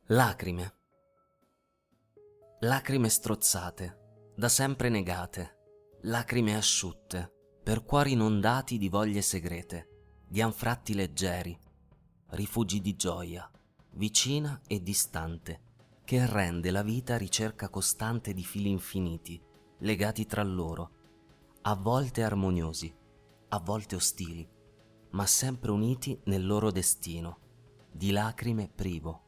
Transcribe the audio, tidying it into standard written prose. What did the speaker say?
Lacrime. Lacrime strozzate, da sempre negate, lacrime asciutte, per cuori inondati di voglie segrete, di anfratti leggeri, rifugi di gioia, vicina e distante, che rende la vita ricerca costante di fili infiniti, legati tra loro, a volte armoniosi, a volte ostili, ma sempre uniti nel loro destino, di lacrime privo.